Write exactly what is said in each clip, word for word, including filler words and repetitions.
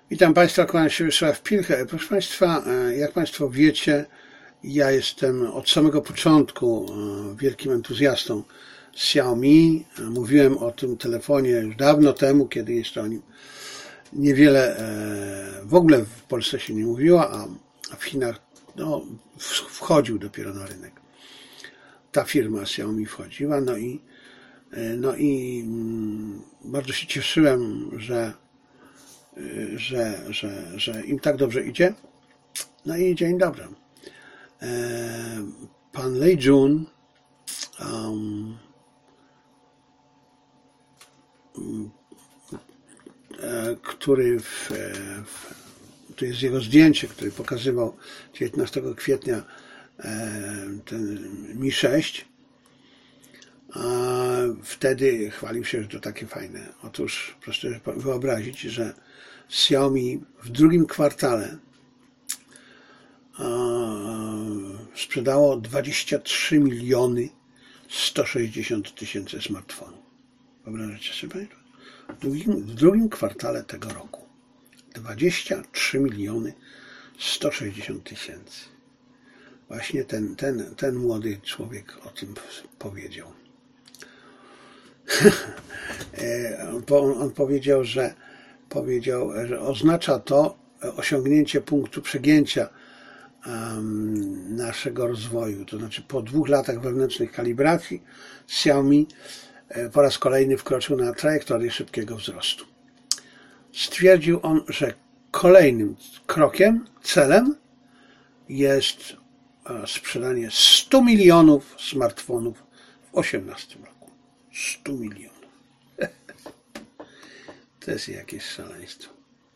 Witam Państwa, kłaniam się Wiesław Pilcher. Proszę Państwa, jak Państwo wiecie, ja jestem od samego początku wielkim entuzjastą Xiaomi. Mówiłem o tym telefonie już dawno temu, kiedy jeszcze o nim niewiele w ogóle w Polsce się nie mówiło, a w Chinach no, wchodził dopiero na rynek. Ta firma Xiaomi wchodziła, no i, no i bardzo się cieszyłem, że Że, że, że im tak dobrze idzie. No i dzień dobry. Pan Lei Jun, um, który w, w, tu jest jego zdjęcie, który pokazywał dziewiętnastego kwietnia ten Mi sześć, a wtedy chwalił się, że to takie fajne. Otóż proszę sobie wyobrazić, że Xiaomi w drugim kwartale sprzedało dwadzieścia trzy miliony sto sześćdziesiąt tysięcy smartfonów. Wyobrażacie sobie Państwo? W drugim, w drugim kwartale tego roku dwadzieścia trzy miliony sto sześćdziesiąt tysięcy. Właśnie ten, ten, ten młody człowiek o tym powiedział. on, on powiedział, że powiedział, że oznacza to osiągnięcie punktu przegięcia um, naszego rozwoju. To znaczy po dwóch latach wewnętrznych kalibracji Xiaomi po raz kolejny wkroczył na trajektorię szybkiego wzrostu. Stwierdził on, że kolejnym krokiem, celem jest sprzedanie stu milionów smartfonów w osiemnastym roku. stu milionów. To jest jakieś szaleństwo.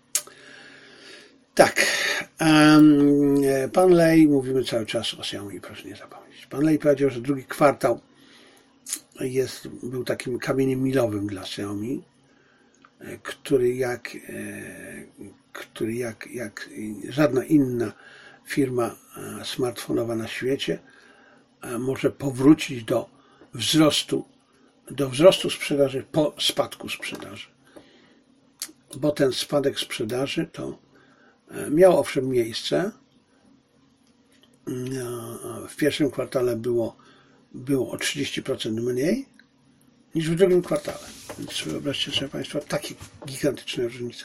Tak. Um, pan Lei, mówimy cały czas o Xiaomi, proszę nie zapomnieć. Pan Lei powiedział, że drugi kwartał jest, był takim kamieniem milowym dla Xiaomi, który jak, który jak, jak żadna inna firma smartfonowa na świecie może powrócić do wzrostu, do wzrostu sprzedaży po spadku sprzedaży. Bo ten spadek sprzedaży to miał owszem miejsce. W pierwszym kwartale było, było o trzydzieści procent mniej niż w drugim kwartale. Więc wyobraźcie sobie Państwo takie gigantyczne różnice.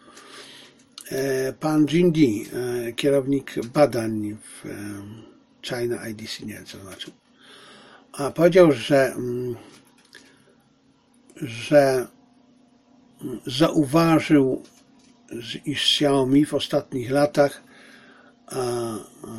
Pan Jin Di, kierownik badań w China I D C, nie wiem co znaczy, a powiedział, że, że zauważył, iż Xiaomi w ostatnich latach a, a,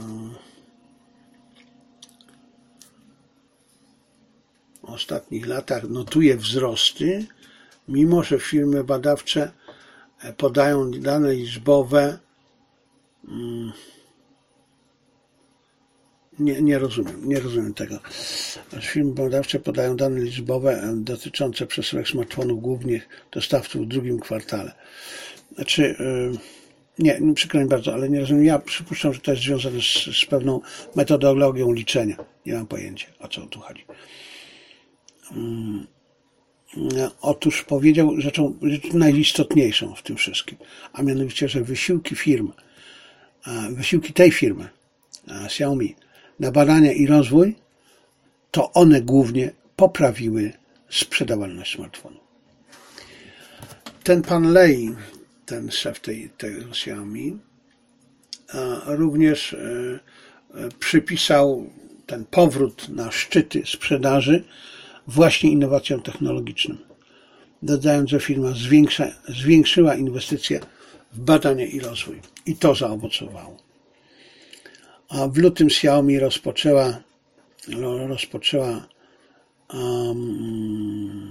w ostatnich latach notuje wzrosty, mimo że firmy badawcze podają dane liczbowe. Nie, nie rozumiem, nie rozumiem tego. Firmy badawcze podają dane liczbowe dotyczące przesyłek smartfonów głównych dostawców w drugim kwartale. Znaczy, nie, przykro mi bardzo, ale nie rozumiem. Ja przypuszczam, że to jest związane z, z pewną metodologią liczenia. Nie mam pojęcia, o co tu chodzi. Otóż powiedział rzeczą, rzeczą najistotniejszą w tym wszystkim, a mianowicie, że wysiłki firm, wysiłki tej firmy, Xiaomi, na badania i rozwój, to one głównie poprawiły sprzedawalność smartfonu. Ten pan Lei, ten szef tej, tego Xiaomi, również przypisał ten powrót na szczyty sprzedaży właśnie innowacjom technologicznym, dodając, że firma zwiększa, zwiększyła inwestycje w badania i rozwój. I to zaowocowało. A w lutym Xiaomi rozpoczęła, rozpoczęła um,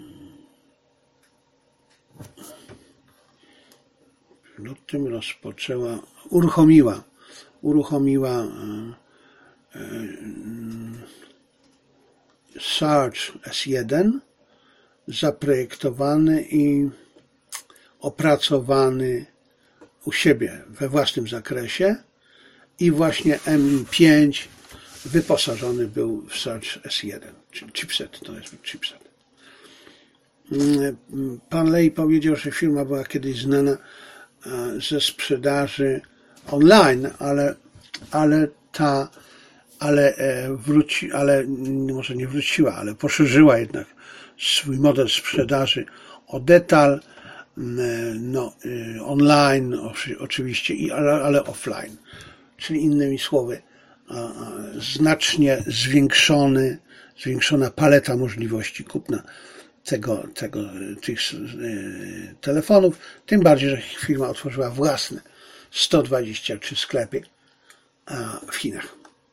w lutym rozpoczęła, uruchomiła, uruchomiła um, um, Surge S jeden, zaprojektowany i opracowany u siebie we własnym zakresie, i właśnie M I pięć wyposażony był w Surge S jeden, czyli chipset, to jest chipset. Pan Lei powiedział, że firma była kiedyś znana ze sprzedaży online, ale, ale ta, ale wróci, ale może nie wróciła, ale poszerzyła jednak swój model sprzedaży o detal, no, online oczywiście, ale, ale offline. Czyli innymi słowy, znacznie zwiększony, zwiększona paleta możliwości kupna tego, tego, tych telefonów, tym bardziej, że firma otworzyła własne sto dwadzieścia trzy sklepy w Chinach.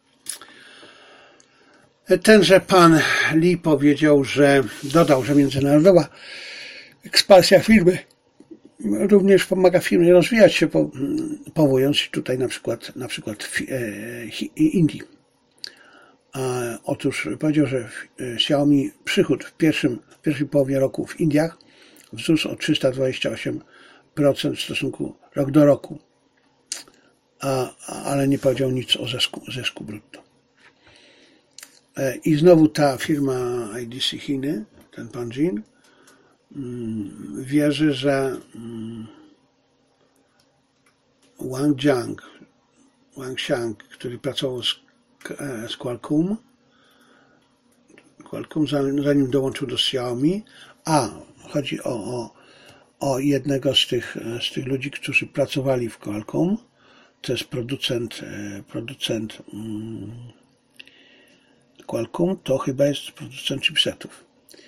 Tenże pan Li powiedział, że dodał, że międzynarodowa ekspansja firmy również pomaga firmie rozwijać się, powołując się tutaj na przykład, na przykład w Indii. Otóż powiedział, że Xiaomi przychód w, pierwszym, w pierwszej połowie roku w Indiach wzrósł o trzysta dwadzieścia osiem procent w stosunku rok do roku, a, ale nie powiedział nic o zysku, zysku brutto. I znowu ta firma I D C Chiny, ten pan Jin, wierzy, że Wang Jiang, Wang Xiang, który pracował z, z Qualcomm, Qualcomm zanim dołączył do Xiaomi, a chodzi o, o, o jednego z tych, z tych ludzi, którzy pracowali w Qualcomm, to jest producent, producent um, Qualcomm, to chyba jest producent chipsetów.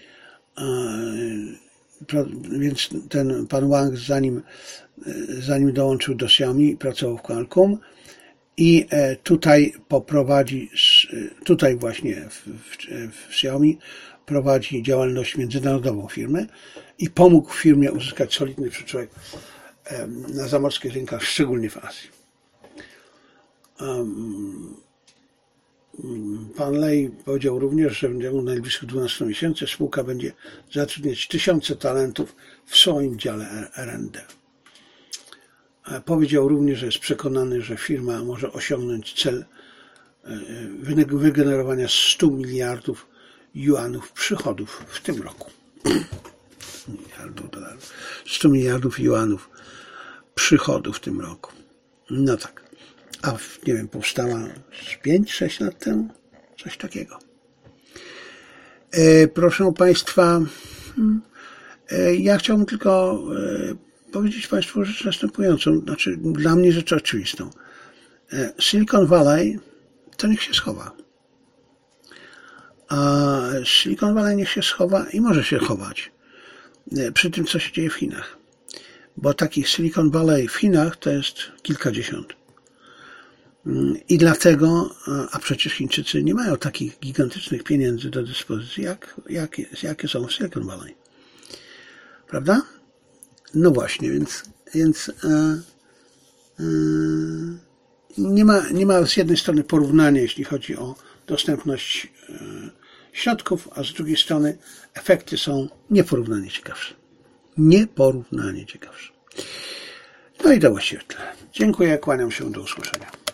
Więc ten pan Wang, zanim, zanim dołączył do Xiaomi, pracował w Qualcomm i tutaj poprowadzi, tutaj właśnie w, w, w Xiaomi prowadzi działalność międzynarodową firmy i pomógł firmie uzyskać solidny przyczółek na zamorskich rynkach, szczególnie w Azji. Pan Lei powiedział również, że w ciągu najbliższych dwunastu miesięcy spółka będzie zatrudniać tysiące talentów w swoim dziale R and D. Powiedział również, że jest przekonany, że firma może osiągnąć cel wygenerowania stu miliardów juanów przychodów w tym roku. miliardów dolarów. stu miliardów juanów przychodów w tym roku. No tak. A nie wiem, powstała pięć sześć lat temu? Coś takiego. E, proszę Państwa, e, ja chciałbym tylko e, powiedzieć Państwu rzecz następującą, znaczy dla mnie rzecz oczywistą. E, Silicon Valley to niech się schowa. A Silicon Valley niech się schowa i może się chować e, przy tym, co się dzieje w Chinach. Bo takich Silicon Valley w Chinach to jest kilkadziesiąt. I dlatego, a przecież Chińczycy nie mają takich gigantycznych pieniędzy do dyspozycji, jak, jak, jakie są w Silicon Valley. Prawda? No właśnie, więc, więc e, e, nie ma, nie ma z jednej strony porównania, jeśli chodzi o dostępność e, środków, a z drugiej strony efekty są nieporównanie ciekawsze. Nieporównanie ciekawsze. No i to właściwie tyle. Dziękuję, kłaniam się, do usłyszenia.